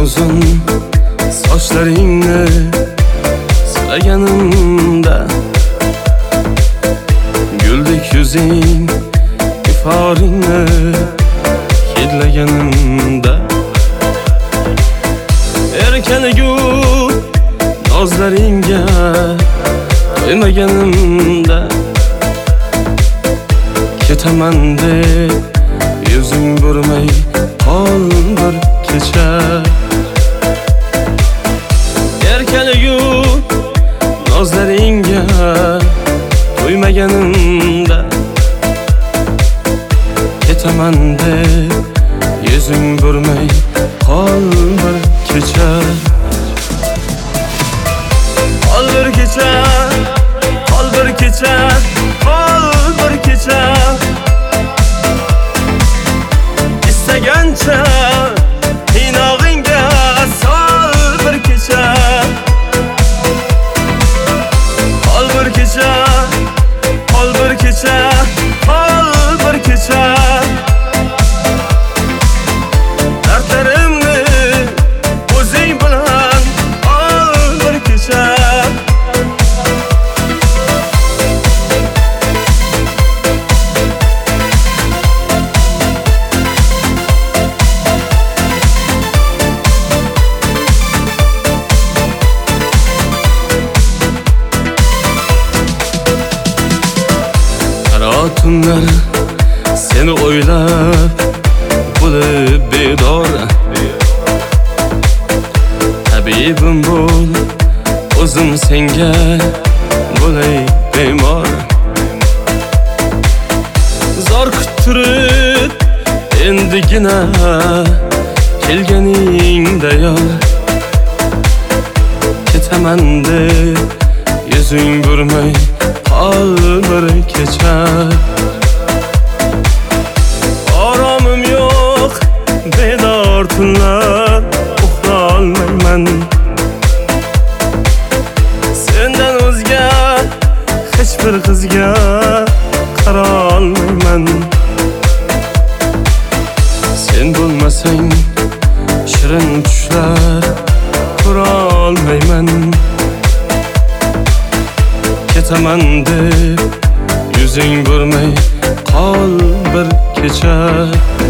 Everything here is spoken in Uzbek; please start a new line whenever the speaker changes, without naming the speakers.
uzun sochlaringni silaganimda, guldek yuzing iforingni hidlaganimda, erkaligu nozlaringga to'ymaganimda, ketaman deb yuzing burmay qol bir kecha. Erkaligu nozlaringga to'ymaganimda, ketaman deb yuzing burmay qol bir kecha. Qol bir kecha, qol bir kecha, qol bir kecha, istagancha qiynog'ingga sol bir kecha. Qol bir kecha, qol bir kecha, qol bir kecha, dardlarimni o'zing bilan ol bir kecha. Tunlar seni o'ylab bo'lib bedor, tabibim bo'l, o'zim senga bo'lay bemor. Zor kuttirib endigina kelganingda yor, ketaman deb yuzing burmay qol bir kecha. Oromim yo'q bedor tunlar, uxlolmayman. Sendan o'zga hech bir qizga qarolmayman. Sen bo'lmasang shirin tushlar ko'rolmayman. Ketaman deb yuzing burmay qol bir kecha.